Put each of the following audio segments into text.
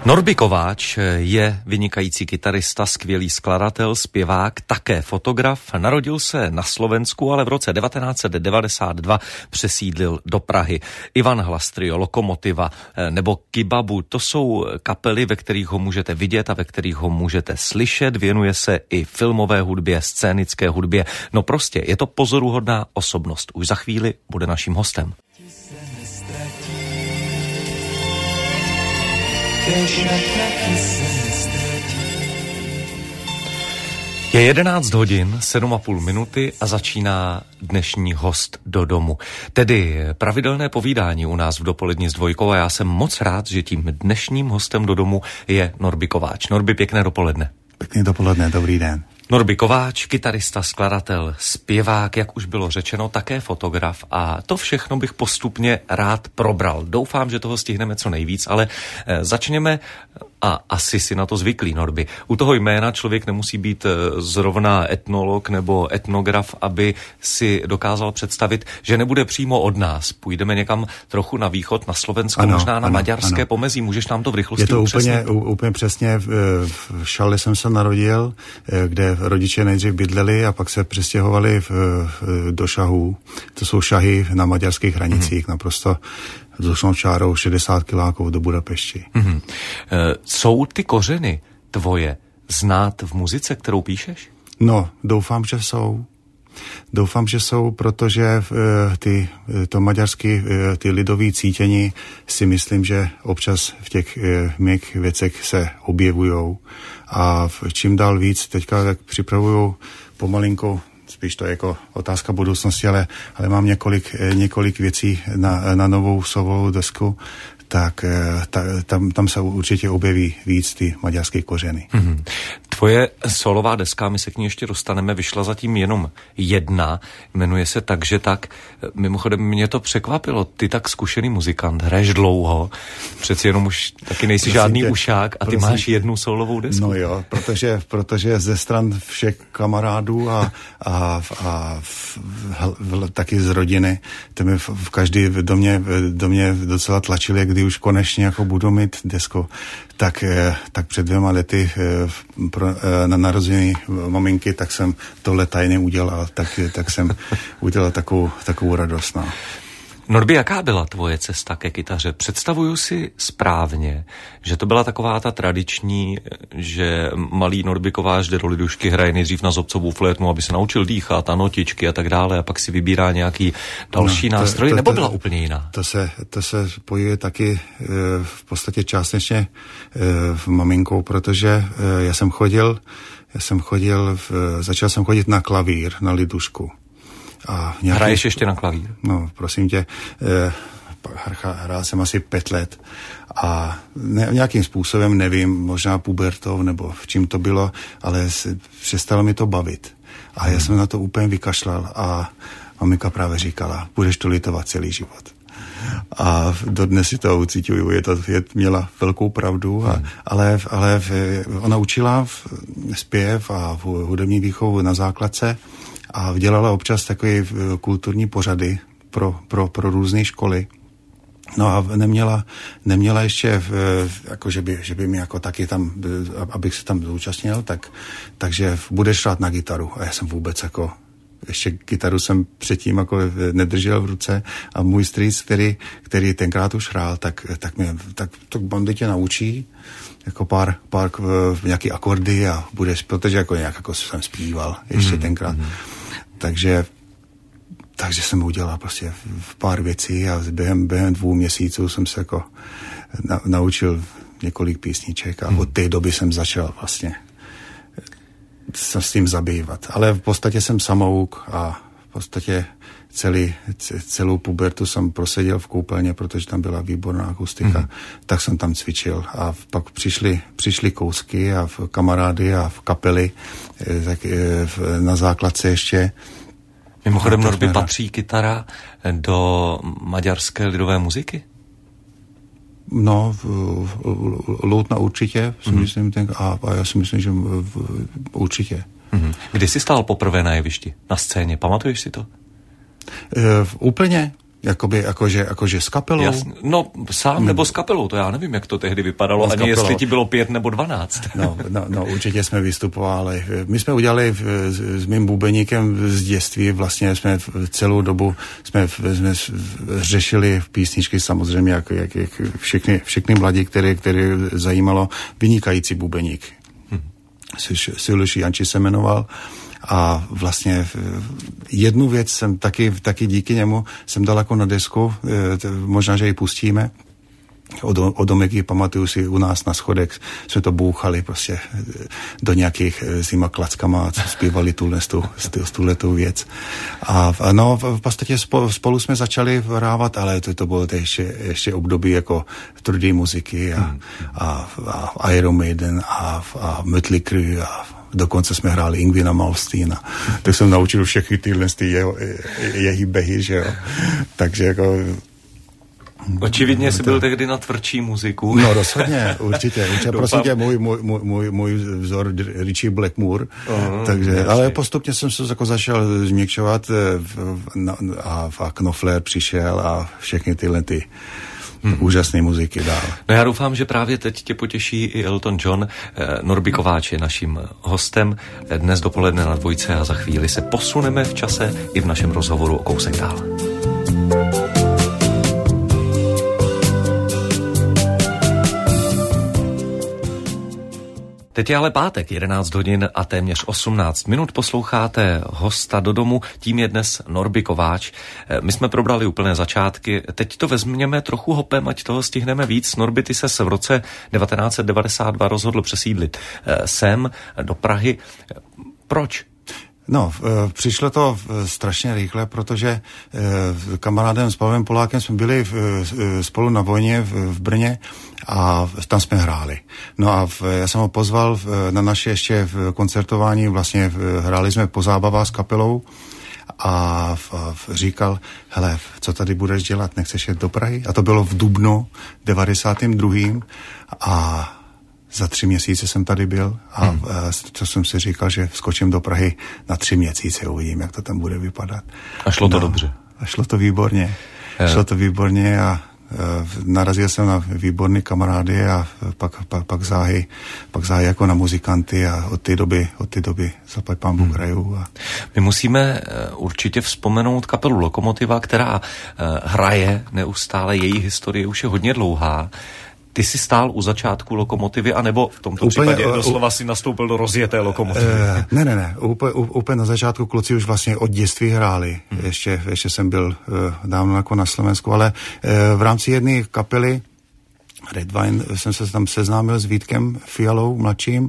Norby Kováč je vynikající kytarista, skvělý skladatel, zpěvák, také fotograf. Narodil se na Slovensku, ale v roce 1992 přesídlil do Prahy. Ivan Hlas Trio, Lokomotiva nebo Kibabu, to jsou kapely, ve kterých ho můžete vidět a ve kterých ho můžete slyšet. Věnuje se i filmové hudbě, scénické hudbě. No prostě, je to pozoruhodná osobnost. Už za chvíli bude naším hostem. Je 11 hodin, 7,5 minuty a začíná dnešní host do domu. Tedy pravidelné povídání u nás v dopoledni s Dvojkou a já jsem moc rád, že tím dnešním hostem do domu je Norby Kováč. Norby, pěkné dopoledne. Pěkné dopoledne, dobrý den. Norby Kováč, kytarista, skladatel, zpěvák, jak už bylo řečeno, také fotograf a to všechno bych postupně rád probral. Doufám, že toho stihneme co nejvíc, ale začněme a asi si na to zvyklý, Norby. U toho jména člověk nemusí být zrovna etnolog nebo etnograf, aby si dokázal představit, že nebude přímo od nás. Půjdeme někam trochu na východ, na Slovensko, možná na maďarské pomezí. Můžeš nám to v rychlosti upřesnit? Je to úplně přesně. V Šale jsem se narodil, kde rodiče nejdřív bydleli a pak se přestěhovali do Šahů. To jsou Šahy na maďarských hranicích, naprosto vzdušnou čárou 60 kiláků do Budapešti. Jsou ty kořeny tvoje znát v muzice, kterou píšeš? No, doufám, že jsou. Doufám, že jsou, protože to maďarský, ty lidový cítění si myslím, že občas v těch mých věcech se objevujou. A čím dál víc, teďka tak připravuju pomalinku, spíš to je jako otázka budoucnosti, ale mám několik věcí na novou solovou desku, tak tam se určitě objeví víc ty maďarské kořeny. Tvoje solová deska, my se k ní ještě dostaneme, vyšla zatím jenom jedna, jmenuje se Takže tak. Mimochodem mě to překvapilo, ty tak zkušený muzikant, hraješ dlouho, přeci jenom už taky nejsi žádný ušák a ty máš jednu solovou desku. No jo, protože ze stran všech kamarádů a taky z rodiny, to mi v každý do mě docela tlačili, kdy už konečně jako budu mít desku, tak před 2 lety na narozeniny maminky, tak jsem tohle tajně udělal, tak jsem udělal takovou radost. No. Norby, jaká byla tvoje cesta ke kytaře? Představuju si správně, že to byla taková ta tradiční, že malý Norby Kováč jde do lidušky, hraje nejdřív na zobcovou flétnu, aby se naučil dýchat a notičky a tak dále a pak si vybírá nějaký další nástroj, nebo byla úplně jiná? To se spojuje taky v podstatě částečně v maminkou, protože začal jsem chodit na klavír, na lidušku. Hraješ ještě na klavír? No, prosím tě, hrál jsem asi 5 let a nějakým způsobem, nevím, možná pubertou nebo v čím to bylo, ale přestalo mi to bavit. A já jsem na to úplně vykašlal a maminka právě říkala, budeš to litovat celý život. A dodnes si to ucítuju, měla velkou pravdu, ale ona učila zpěv a hudební výchovu na základce a dělala občas takové kulturní pořady pro různé školy. No a neměla ještě, jako že by mi jako taky tam, abych se tam zúčastnil, takže budeš hrát na gitaru. A já jsem vůbec jako, ještě kytaru jsem předtím jako nedržel v ruce a můj strýc, který tenkrát už hrál, tak to bandy tě naučí, jako pár nějaký akordy a budeš, protože jako nějak jako jsem zpíval ještě tenkrát. Takže jsem udělal prostě pár věcí a během 2 měsíců jsem se jako naučil několik písniček a od té doby jsem začal vlastně se s tím zabývat. Ale v podstatě jsem samouk a v podstatě celou pubertu jsem proseděl v koupelně, protože tam byla výborná akustika, tak jsem tam cvičil a pak přišly kousky a kamarády a v kapely, na základce ještě. Mimochodem, Norby, patří kytara do maďarské lidové muziky? No, loutna určitě, si myslím, a já si myslím, že určitě. Kdy jsi stál poprvé na jevišti, na scéně, pamatuješ si to? Úplně Jakože s kapelou? Jasně. No sám nebo s kapelou, to já nevím, jak to tehdy vypadalo, ani jestli ti bylo 5 nebo 12. No, určitě jsme vystupovali. My jsme udělali s mým bubeníkem z dětství, vlastně jsme celou dobu jsme řešili písničky samozřejmě, jak všechny mladí, který zajímalo, vynikající bubeník. Siluš Janči se jmenoval. A vlastně jednu věc jsem taky díky němu jsem dal jako na desku, možná, že ji pustíme. O domeky, pamatuju si, u nás na schodech jsme to bouchali prostě do nějakých s těma klackama, co zpívali tuhletou věc. A no, v podstatě spolu jsme začali hrávat, ale to bylo ještě období jako tvrdé muziky a Iron Maiden a Mötley Crüe a dokonce jsme hráli Ingvina Malmsteena. Tak jsem naučil všechny tyhle jeho behy, že jo. Takže jako... Očividně jsi byl tehdy na tvrdší muziku. No rozhodně, určitě. Prosím tě, můj vzor Richie Blackmore. Takže, ale postupně jsem se jako začal změkčovat a Knopfler přišel a všechny tyhle úžasné muziky dál. No já doufám, že právě teď tě potěší i Elton John. Norby Kováč je naším hostem dnes dopoledne na Dvojce a za chvíli se posuneme v čase i v našem rozhovoru o kousek dál. Teď je ale pátek, 11 hodin a téměř 18 minut. Posloucháte hosta do domu, tím je dnes Norby Kováč. My jsme probrali úplné začátky, teď to vezměme trochu hopem, ať toho stihneme víc. Norby, ty ses v roce 1992 rozhodl přesídlit sem do Prahy. Proč? No, přišlo to strašně rychle, protože kamarádem s Pavlem Polákem jsme byli spolu na vojně v Brně a tam jsme hráli. No a já jsem ho pozval na naše ještě koncertování, vlastně hráli jsme po zábavách s kapelou a říkal, hele, co tady budeš dělat, nechceš jet do Prahy? A to bylo v dubnu 92. a za 3 měsíce jsem tady byl a co jsem si říkal, že skočím do Prahy na 3 měsíce, uvidím, jak to tam bude vypadat. A šlo to dobře? A šlo to výborně. Šlo to výborně a narazil jsem na výborný kamarády a pak záhy jako na muzikanty a od té doby zaplať pánbůh hraju. My musíme určitě vzpomenout kapelu Lokomotiva, která hraje neustále, její historie už je hodně dlouhá. Ty jsi stál u začátku Lokomotivy, anebo v tomto případě doslova si nastoupil do rozjeté Lokomotivy? Ne. Úplně na začátku kluci už vlastně od dětství hráli. Ještě jsem byl dávno jako na Slovensku, ale v rámci jedné kapely Red Wine jsem se tam seznámil s Vítkem Fialou mladším,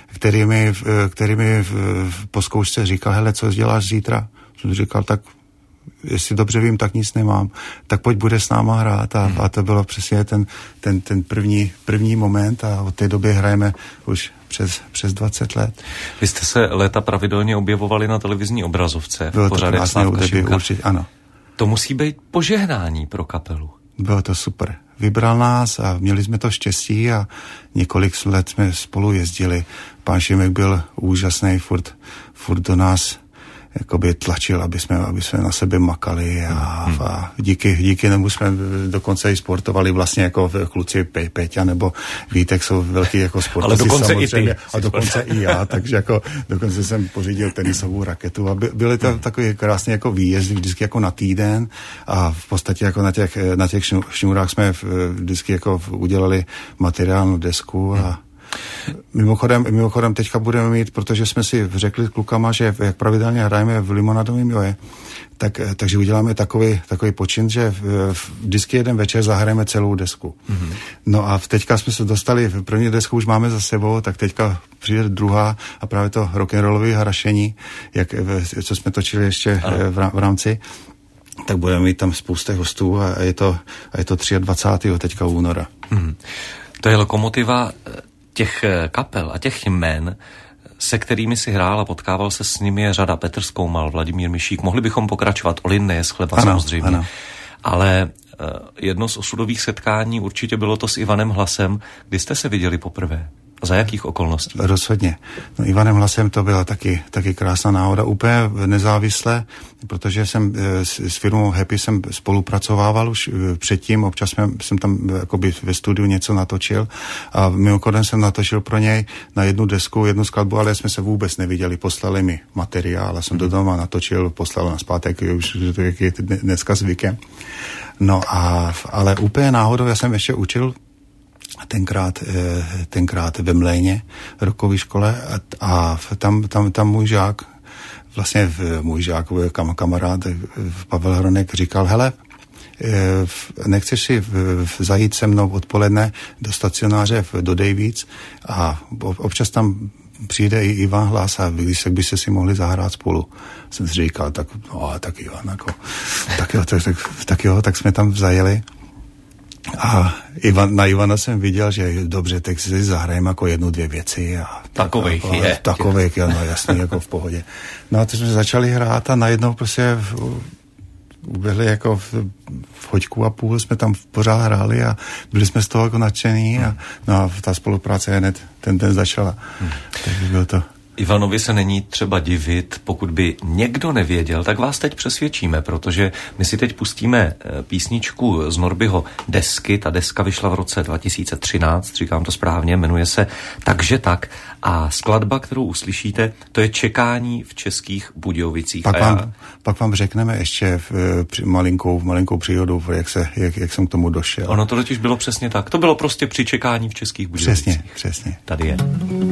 který mi po zkoušce říkal, hele, co děláš zítra? Jsem říkal, tak jestli dobře vím, tak nic nemám, tak pojď, bude s náma hrát a to bylo přesně ten první moment a od té doby hrajeme už přes 20 let. Vy jste se léta pravidelně objevovali na televizní obrazovce v pořadech Slávka Šimka. Určitě, ano. To musí být požehnání pro kapelu. Bylo to super. Vybral nás a měli jsme to štěstí a několik let jsme spolu jezdili. Pán Šimek byl úžasný, furt do nás jakoby tlačil, aby jsme na sebe makali a díky němu jsme dokonce i sportovali vlastně jako kluci Peťa nebo Vítek jsou velký jako sportovci. Ale dokonce samozřejmě, i ty. A dokonce i já, takže jako dokonce jsem pořídil tenisovou raketu a byly to takový krásný jako výjezdy vždycky jako na týden a v podstatě jako na těch šňůrách jsme vždycky jako udělali materiálnu desku a Mimochodem teďka budeme mít, protože jsme si řekli s klukama, že jak pravidelně hrajeme v Limonadovém Joje, takže uděláme takový počin, že vždycky jeden večer zahrajeme celou desku. No a teďka jsme se dostali, první desku už máme za sebou, tak teďka přijde druhá a právě to rock'n'rollové hrašení, co jsme točili ještě v rámci, tak budeme mít tam spoustu hostů a je to 23. teďka února. To je Lokomotiva těch kapel a těch jmen, se kterými si hrál a potkával se s nimi, je řada. Petr Skoumal, Vladimír Mišík, mohli bychom pokračovat, Olin Nejeschleba samozřejmě. Ano. Ale jedno z osudových setkání určitě bylo to s Ivanem Hlasem. Kdy jste se viděli poprvé? Za jakých okolností? Rozhodně. No, Ivanem Hlasem to byla taky krásná náhoda, úplně nezávisle, protože jsem s firmou Happy jsem spolupracovával už předtím, občas jsem tam jakoby ve studiu něco natočil a mimochodem jsem natočil pro něj na jednu desku, jednu skladbu, ale jsme se vůbec neviděli, poslali mi materiál a jsem do doma natočil, poslal nazpátek, už jak je dneska zvykem. No ale úplně náhodou, já jsem ještě učil tenkrát ve Mléně, rokové škole a tam můj žák, vlastně můj žák, kamarád Pavel Hronek říkal, hele, nechceš si zajít se mnou odpoledne do stacionáře do Davids a občas tam přijde i Ivan Hlas a když by se si mohli zahrát spolu. Jsem si říkal, tak Ivan, jako, tak jsme tam zajeli. A na Ivana jsem viděl, že dobře, tak si zahrajeme jako 1-2 věci. A takových je. Takových, no jasný, jako v pohodě. No a teď jsme začali hrát a najednou prostě uběhli jako v hoďku a půl jsme tam pořád hráli a byli jsme z toho jako nadšení a ta spolupráce hned ten den začala. Takže bylo to. Ivanovi se není třeba divit, pokud by někdo nevěděl, tak vás teď přesvědčíme, protože my si teď pustíme písničku z Norbyho desky. Ta deska vyšla v roce 2013, říkám to správně, jmenuje se Takže tak. A skladba, kterou uslyšíte, to je Čekání v Českých Budějovicích. Pak vám řekneme ještě malinkou příhodu, jak jsem k tomu došel. Ono to totiž bylo přesně tak. To bylo prostě při čekání v Českých Budějovicích. Přesně. Tady je.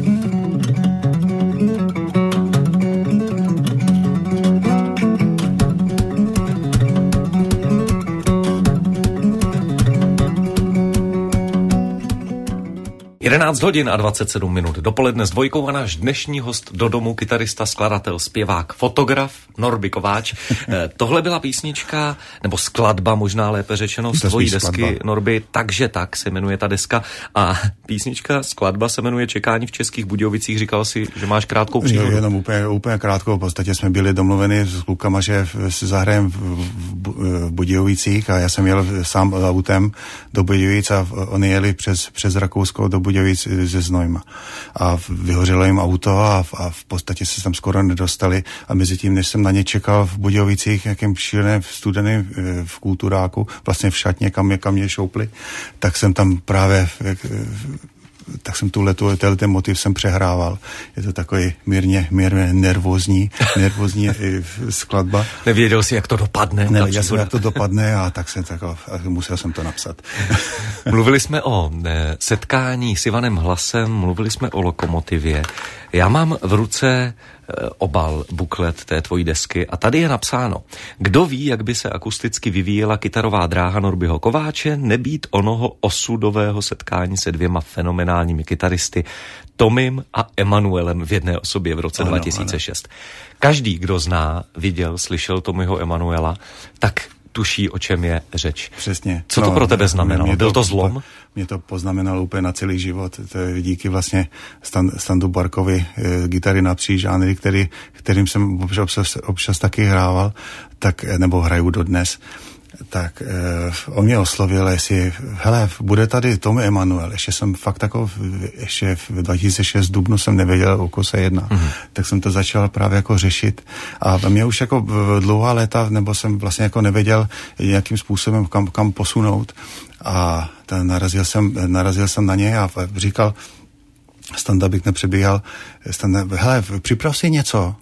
11 hodin a 27 minut dopoledne s Dvojkou a náš dnešní host do domu, kytarista, skladatel, zpěvák, fotograf Norby Kováč. Tohle byla písnička, nebo skladba, možná lépe řečeno, z tvojí desky, Norby, Takže tak se jmenuje ta deska. A písnička, skladba se jmenuje Čekání v Českých Budějovicích. Říkal si, že máš krátkou příhodu. Jenom úplně krátkou. V podstatě jsme byli domluveni s klukama, že se zahrajeme v Budějovicích a já jsem jel sám autem do Budějovic a oni jeli přes Rakousko do Budějovic ze Znojma. A vyhořelo jim auto a v podstatě se tam skoro nedostali a mezi tím, než jsem na ně čekal v Budějovicích, nějakým šíleným studeným v kulturáku, vlastně v šatně, kam mě šoupli, tak jsem tam právě tak jsem ten motiv jsem přehrával. Je to takový mírně nervózní skladba. Nevěděl jsi, jak to dopadne? Nevěděl jsem, jak to dopadne a musel jsem to napsat. Mluvili jsme o setkání s Ivanem Hlasem, mluvili jsme o Lokomotivě. Já mám v ruce obal, buklet té tvojí desky a tady je napsáno: Kdo ví, jak by se akusticky vyvíjela kytarová dráha Norbyho Kováče, nebýt onoho osudového setkání se dvěma fenomenálními kytaristy, Tomym a Emanuelem v jedné osobě v roce 2006. Každý, kdo zná, viděl, slyšel Tomyho Emanuela, tak tuší, o čem je řeč. Přesně. Co to pro tebe znamenalo? Byl to zlom? Mě to poznamenalo úplně na celý život. To je díky vlastně Standu Barkovi, gitary napříč žánry, kterým jsem občas taky hrával, nebo hraju dodnes. Tak on mě oslovil, jestli, hele, bude tady Tommy Emanuel, ještě jsem fakt ještě v 2006 dubnu jsem nevěděl, o koho se jedná, tak jsem to začal právě jako řešit a mě už jako dlouhá léta, nebo jsem vlastně jako nevěděl nějakým způsobem kam posunout a narazil jsem na něj a říkal, Standa bych nepřebíhal, hele, připrav si něco,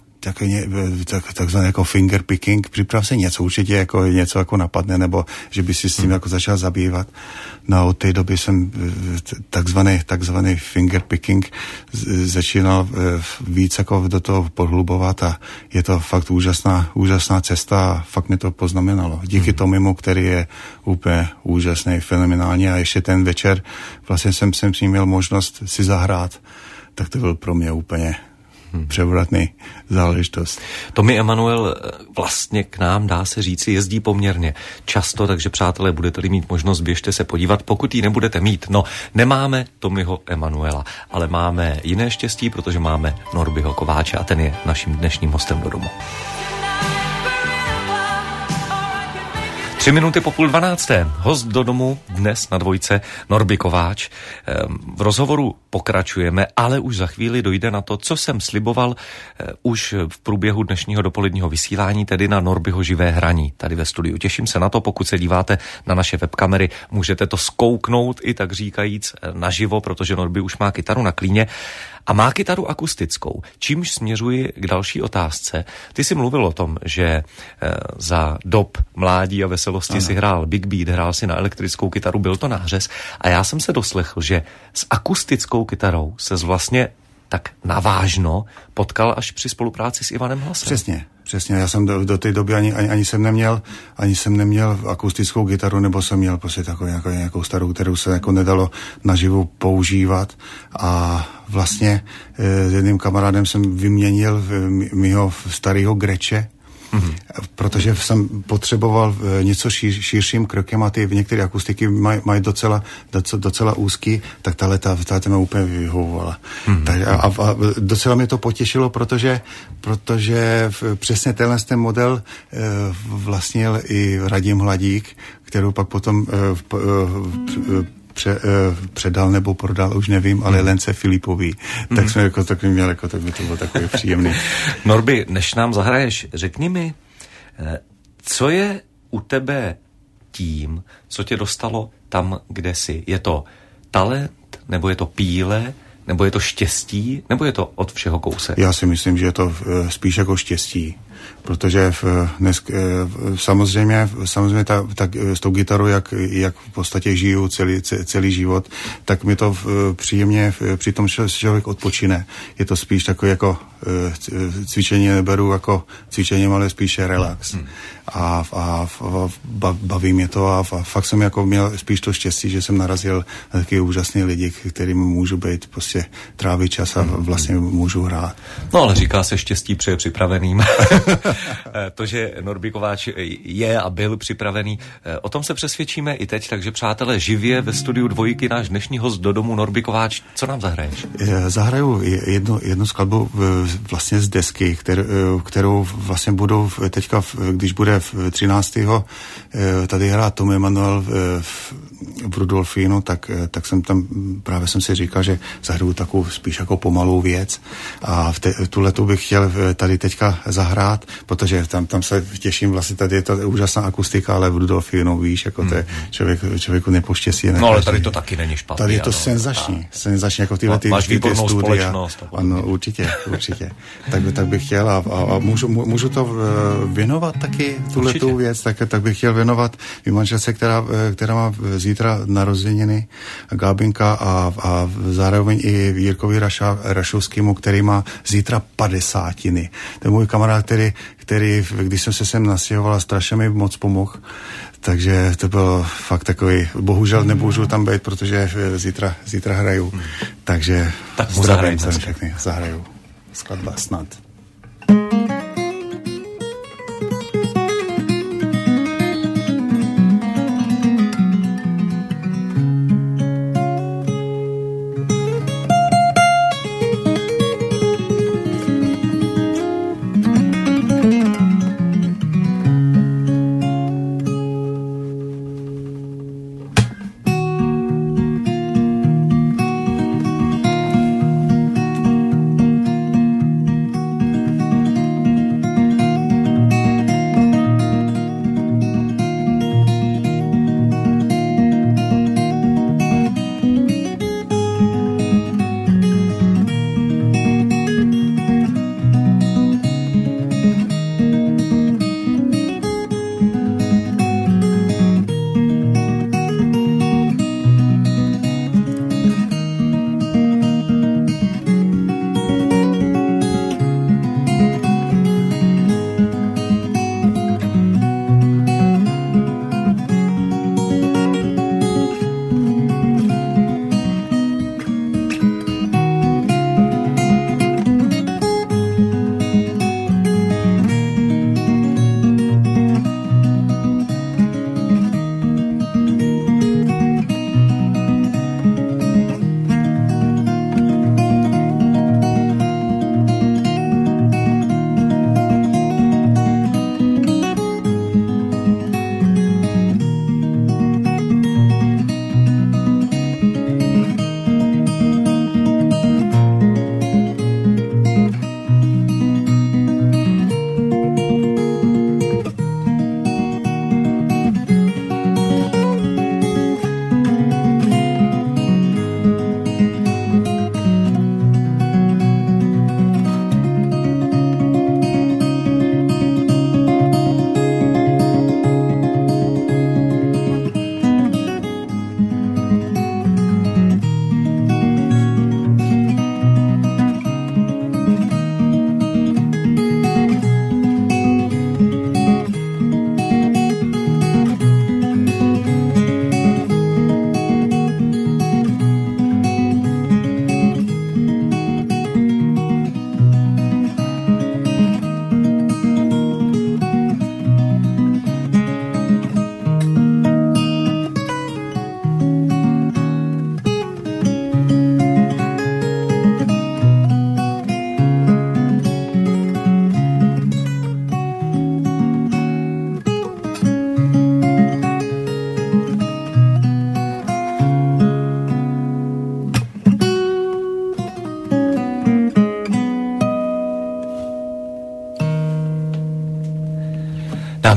takzvané jako finger picking, připrav si něco, určitě jako něco jako napadne, nebo že by si s tím jako začal zabývat. No od té doby jsem takzvaný finger picking začínal víc jako do toho podhlubovat a je to fakt úžasná cesta a fakt mi to poznamenalo. Díky Tomimu, který je úplně úžasný, fenomenální a ještě ten večer vlastně jsem s ním měl možnost si zahrát, tak to byl pro mě úplně převratný záležitost. Tommy Emanuel vlastně k nám, dá se říci, jezdí poměrně často, takže přátelé, budete-li mít možnost, běžte se podívat. Pokud ji nebudete mít, nemáme Tommyho Emanuela, ale máme jiné štěstí, protože máme Norbyho Kováče a ten je naším dnešním hostem do domu. 3 minuty po 11:30. Host do domu dnes na Dvojce Norby Kováč. V rozhovoru pokračujeme, ale už za chvíli dojde na to, co jsem sliboval už v průběhu dnešního dopoledního vysílání, tedy na Norbyho živé hraní tady ve studiu. Těším se na to, pokud se díváte na naše webkamery, můžete to zkouknout i tak říkajíc naživo, protože Norby už má kytaru na klíně a má kytaru akustickou. Čímž směřuji k další otázce. Ty jsi mluvil o tom, že za dob mládí a veselosti si hrál big beat, hrál si na elektrickou kytaru, byl to nářez a já jsem se doslechl, že s akustickou kytarou ses vlastně tak navážno potkal až při spolupráci s Ivanem Hlasem. Přesně, já jsem do té doby ani jsem neměl akustickou kytaru, nebo jsem měl prostě takovou nějakou starou, kterou se jako nedalo naživu používat a vlastně s jedným kamarádem jsem vyměnil mýho starého Greče, protože jsem potřeboval něco širším krokem a ty některé akustiky mají docela úzký, tak tahle mě úplně vyhovovala. A docela mě to potěšilo, protože přesně ten model vlastnil i Radim Hladík, kterou pak potom předal nebo prodal, už nevím, ale Lence Filipový. Tak jsme tak měl, tak by to bylo takový příjemný. Norby, než nám zahraješ, řekni mi, co je u tebe tím, co tě dostalo tam, kde jsi? Je to talent, nebo je to píle, nebo je to štěstí, nebo je to od všeho kousek? Já si myslím, že je to spíš jako štěstí. Protože samozřejmě tak s tou gitarou, jak v podstatě žiju celý život, tak mi to příjemně při tom člověk odpočine. Je to spíš takové jako cvičení, neberu jako cvičením, ale spíše relax. A baví mě to a fakt jsem jako měl spíš to štěstí, že jsem narazil na taky úžasný lidi, kterým můžu být, prostě trávit čas a vlastně můžu hrát. No ale říká se štěstí přeje připraveným. To, že Norby Kováč je a byl připravený, o tom se přesvědčíme i teď, takže přátelé, živě ve studiu Dvojky náš dnešní host do domu Norby Kováč. Co nám zahraješ? Zahraju jednu skladbu vlastně z desky, kterou vlastně budu teďka, když bude 13. tady hrát Tom Emanuel v Rudolfínu, tak jsem tam, právě jsem si říkal, že zahraju takovou spíš jako pomalou věc a tuhletu bych chtěl tady teďka zahrát, protože tam se těším, vlastně tady je to úžasná akustika, ale v Rudolfínu, víš, jako to je člověku nepoštěstí. No ale tady to taky není špatný. Tady je to senzační, jako tyhle ty výbornou studia. Společnost. Ano, určitě. Tak bych chtěl a můžu to věnovat taky, tuhletu věc, tak bych chtěl věnovat i manželce, která má zítra narozeniny, Gábinka a zároveň i Jirkovi Rašovskému, který má zítra 50. To je můj kamarád, který když jsem se sem nastěhoval, strašně mi moc pomohl. Takže to bylo fakt takový, bohužel nemůžu tam být, protože zítra hraju. Takže tak zdravím se všechny, zahraju. Skladba Snad.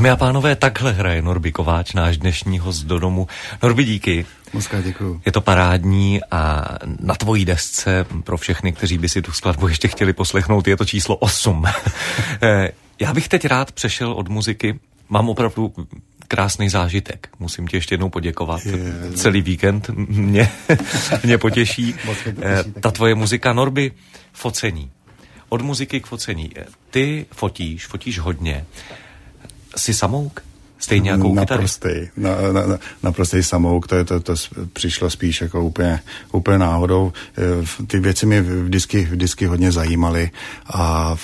Dámy a pánové, takhle hraje Norby Kováč, náš dnešní host do domu. Norby, díky. Mockrát děkuju. Je to parádní a na tvojí desce, pro všechny, kteří by si tu skladbu ještě chtěli poslechnout, je to číslo 8. Já bych teď rád přešel od muziky. Mám opravdu krásný zážitek. Musím ti ještě jednou poděkovat. Celý víkend mě potěší. Ta tvoje muzika, Norby, focení. Od muziky k focení. Ty fotíš hodně. Jsi samouk? Stejně jako u kytary? Naprostý samouk, to přišlo spíš jako úplně náhodou. Ty věci mě vždycky hodně zajímaly a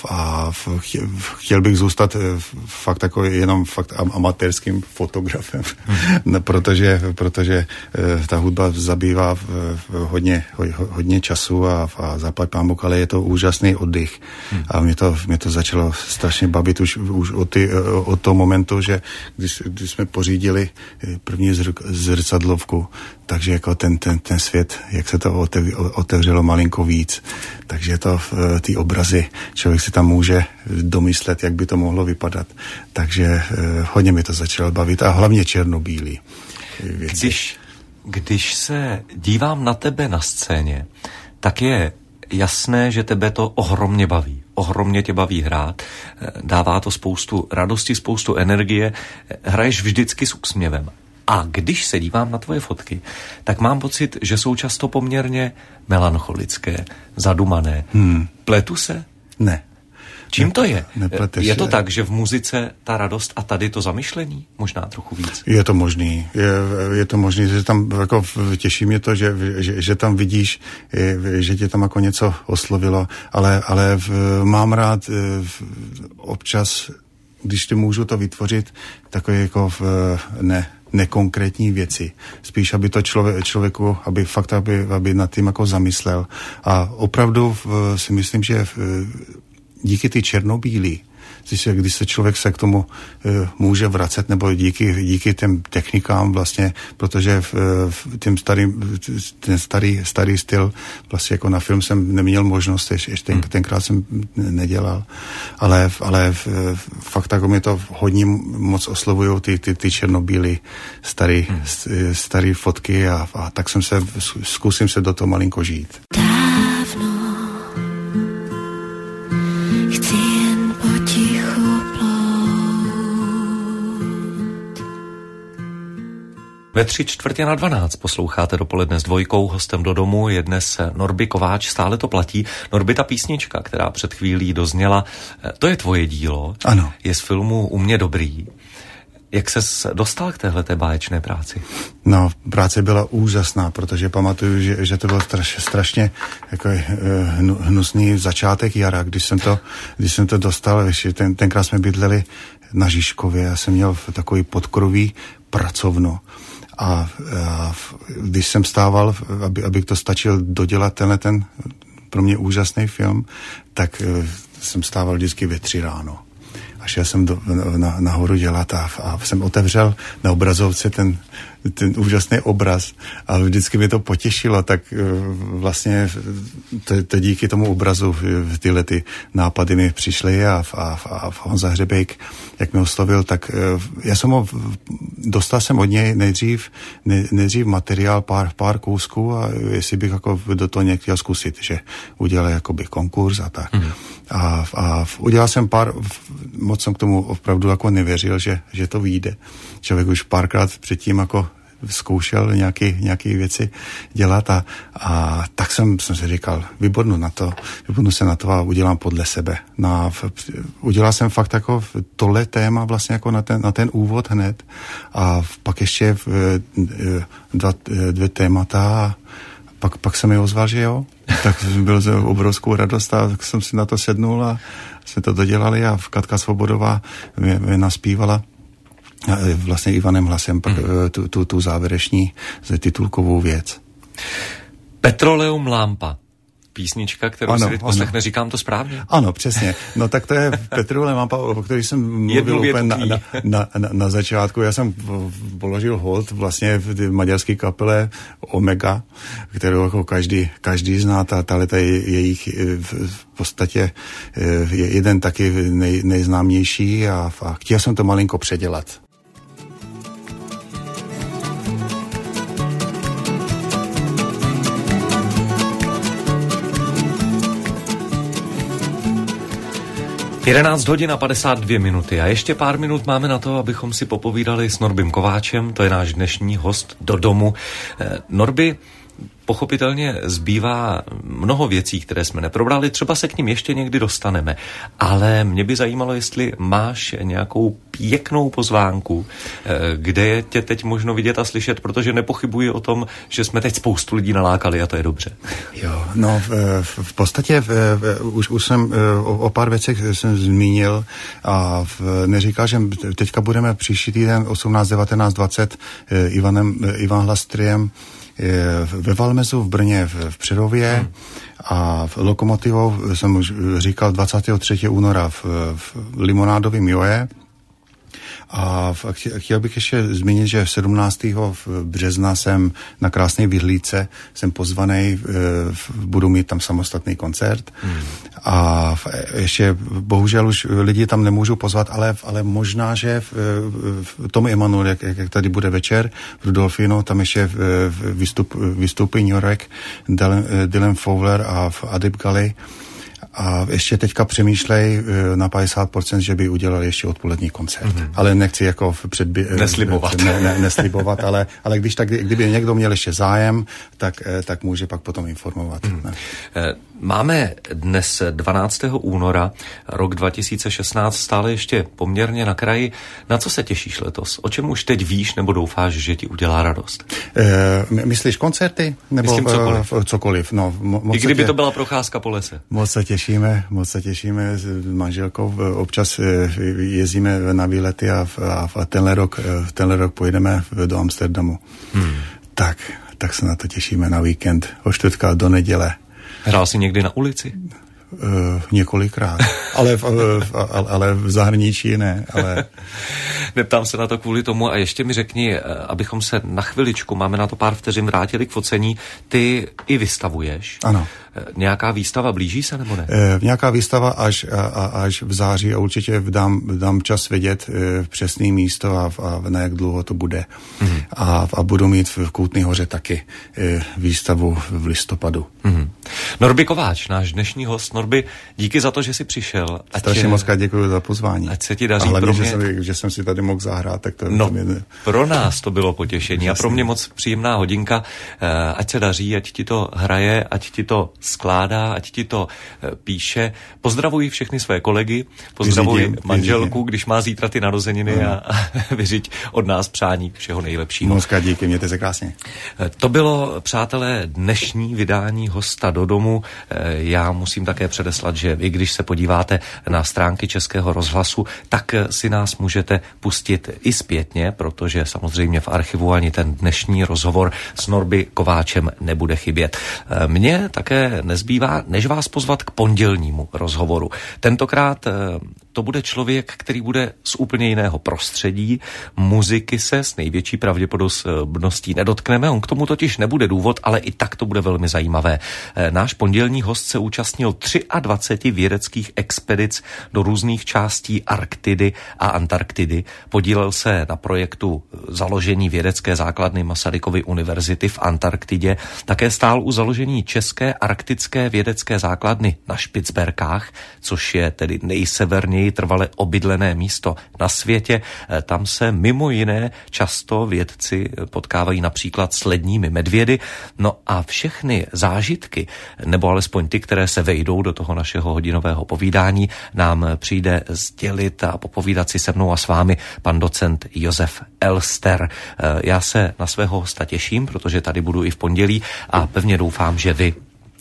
chtěl bych zůstat fakt jako jenom fakt amatérským fotografem, protože ta hudba zabývá hodně času a zaplať pánbůh, ale je to úžasný oddych. A mě to začalo strašně bavit už od toho momentu, že když jsme pořídili první zrcadlovku, takže jako ten svět, jak se to otevřelo malinko víc, takže ty obrazy, člověk si tam může domyslet, jak by to mohlo vypadat. Takže hodně mi to začalo bavit a hlavně černobílý věci. Když se dívám na tebe na scéně, tak je jasné, že tebe to ohromně baví. Ohromně tě baví hrát, dává to spoustu radosti, spoustu energie, hraješ vždycky s úsměvem. A když se dívám na tvoje fotky, tak mám pocit, že jsou často poměrně melancholické, zadumané. Pletu se? Ne. Čím to je? Nepleteš. Je to tak, že v muzice ta radost a tady to zamyšlení? Možná trochu víc. Je to možný. Je to možný, že tam jako těší mě to, že tam vidíš, že tě tam jako něco oslovilo, ale mám rád občas, když ty můžu to vytvořit, takové jako nekonkrétní věci. Spíš, aby to člověku, aby nad tím jako zamyslel. A opravdu si myslím, že díky ty černobílý, když se člověk se k tomu může vracet, nebo díky těm technikám vlastně, protože ten starý styl, vlastně jako na film jsem neměl možnost, ještě tenkrát jsem nedělal, ale fakt jako mě to hodně moc oslovují ty černobílý starý fotky a tak zkusím se do toho malinko žít. Ve 3:45 posloucháte Dopoledne s dvojkou, hostem do domu je dnes Norby Kováč, stále to platí. Norby, ta písnička, která před chvílí dozněla, to je tvoje dílo. Ano. Je z filmu U mě dobrý. Jak ses dostal k téhleté báječné práci? No, práce byla úžasná, protože pamatuju, že to byl strašně jako hnusný začátek jara, když jsem to dostal, tenkrát jsme bydleli na Žižkově, já jsem měl takový podkroví pracovnu. A když jsem stával, abych to stačil dodělat ten pro mě úžasný film, tak jsem stával vždycky ve 3 ráno. A šel jsem nahoru dělat a jsem otevřel na obrazovce ten úžasný obraz a vždycky mě to potěšilo, tak vlastně to díky tomu obrazu tyhle ty nápady mi přišly a Honza Hřebejk, jak mě oslovil, tak já dostal jsem od něj nejdřív materiál, pár kousků a jestli bych jako do toho chtěl zkusit, že udělal jakoby konkurs a tak. A udělal jsem moc jsem k tomu opravdu jako nevěřil, že to vyjde. Člověk už párkrát předtím jako zkoušel nějaké věci dělat a tak jsem si říkal, vybornu se na to a udělám podle sebe. Udělal jsem fakt jako tohle téma vlastně jako na ten úvod hned a pak ještě dvě témata a pak se mi ozval, že jo. Tak byl obrovskou radost a tak jsem si na to sednul a jsme to dodělali a Katka Svobodová mě naspívala vlastně Ivanem hlasem pak tu závěreční titulkovou věc. Petroleum Lampa. písnička, kterou si teď poslechne, říkám to správně? Ano, přesně. No tak to je Petrule Mapa, o který jsem mluvil úplně na začátku. Já jsem položil hold vlastně v maďarské kapele Omega, kterou jako každý zná, ta jejich v podstatě je jeden taky nejznámější a chtěl jsem to malinko předělat. Jedenáct hodin a 52 minuty a ještě pár minut máme na to, abychom si popovídali s Norbym Kováčem, to je náš dnešní host do domu. Norby, pochopitelně zbývá mnoho věcí, které jsme neprobrali, třeba se k nim ještě někdy dostaneme, ale mě by zajímalo, jestli máš nějakou pěknou pozvánku, kde je tě teď možno vidět a slyšet, protože nepochybuji o tom, že jsme teď spoustu lidí nalákali a to je dobře. Jo, no v podstatě už jsem o pár věcech jsem zmínil a neříkal, že teďka budeme příští týden 18, 19, 20 Ivan Hlastriem ve Valmezu v Brně v Přerově a v Lokomotivou jsem už říkal 23. února v Limonádovém Joje. A chtěl bych ještě zmínit, že 17. března jsem na Krásné Vyhlídce, jsem pozvaný, budu mít tam samostatný koncert a ještě bohužel už lidi tam nemůžu pozvat, ale možná, že v tom Emanuel, jak tady bude večer v Rudolfinu, tam ještě vystoupí New York, Dylan Fowler a v Adib Gali. A ještě teďka přemýšlej na 50%, že by udělal ještě odpolední koncert. Ale nechci jako neslibovat, ale kdyby někdo měl ještě zájem, tak může pak potom informovat. Máme dnes 12. února, rok 2016, stále ještě poměrně na kraji. Na co se těšíš letos? O čem už teď víš nebo doufáš, že ti udělá radost? Myslíš koncerty? Nebo myslím cokoliv. No, i kdyby to byla procházka po lese. Moc se těšíme s manželkou. Občas jezdíme na výlety a tenhle rok pojedeme do Amsterdamu. Tak se na to těšíme na víkend. Od čtvrtka do neděle. Hrál jsi někdy na ulici? Několikrát, ale v zahraničí ne. Ale... Neptám se na to kvůli tomu a ještě mi řekni, abychom se na chviličku, máme na to pár vteřin, vrátili k focení, ty i vystavuješ. Ano. Nějaká výstava blíží se nebo ne? Nějaká výstava až v září a určitě dám čas vědět přesné místo a na jak dlouho to bude. A budu mít v Koutné Hoře taky výstavu v listopadu. Norby Kováč, náš dnešní host. Norby, díky za to, že jsi přišel. Strašně moc děkuji za pozvání. Ať se ti daří. A hlavně, že jsem si tady mohl zahrát, tak to mě... Pro nás to bylo potěšení a pro mě moc příjemná hodinka. Ať se daří, ať ti to hraje, ať ti to skládá, ať ti to píše. Pozdravuji všechny své kolegy, pozdravuji manželku, když má zítra ty narozeniny a vyřiď od nás přání všeho nejlepšího. Moc díky, mějte se krásně. To bylo, přátelé, dnešní vydání Hosta do domu. Já musím také předeslat, že vy, když se podíváte na stránky Českého rozhlasu, tak si nás můžete pustit i zpětně, protože samozřejmě v archivu ani ten dnešní rozhovor s Norby Kováčem nebude chybět. Mně také nezbývá, než vás pozvat k pondělnímu rozhovoru. Tentokrát to bude člověk, který bude z úplně jiného prostředí. Muziky se s největší pravděpodobností nedotkneme, on k tomu totiž nebude důvod, ale i tak to bude velmi zajímavé. Náš pondělní host se účastnil 23 vědeckých expedic do různých částí Arktidy a Antarktidy. Podílel se na projektu založení vědecké základny Masarykovy univerzity v Antarktidě. Také stál u založení České arktické vědecké základny na Špicberkách, což je tedy nejseverněji trvale obydlené místo na světě. Tam se mimo jiné často vědci potkávají například s ledními medvědy. No a všechny zážitky, nebo alespoň ty, které se vejdou do toho našeho hodinového povídání, nám přijde sdělit a popovídat si se mnou a s vámi pan docent Josef Elster. Já se na svého hosta těším, protože tady budu i v pondělí a pevně doufám, že vy.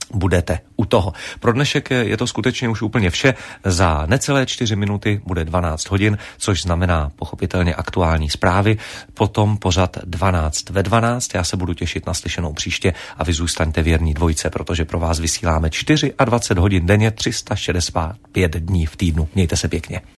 budete u toho. Pro dnešek je to skutečně už úplně vše. Za necelé 4 minuty bude 12 hodin, což znamená pochopitelně aktuální zprávy. Potom pořad 12 ve 12. Já se budu těšit na slyšenou příště a vy zůstaňte věrní dvojce, protože pro vás vysíláme 24 hodin denně, 365 dní v týdnu. Mějte se pěkně.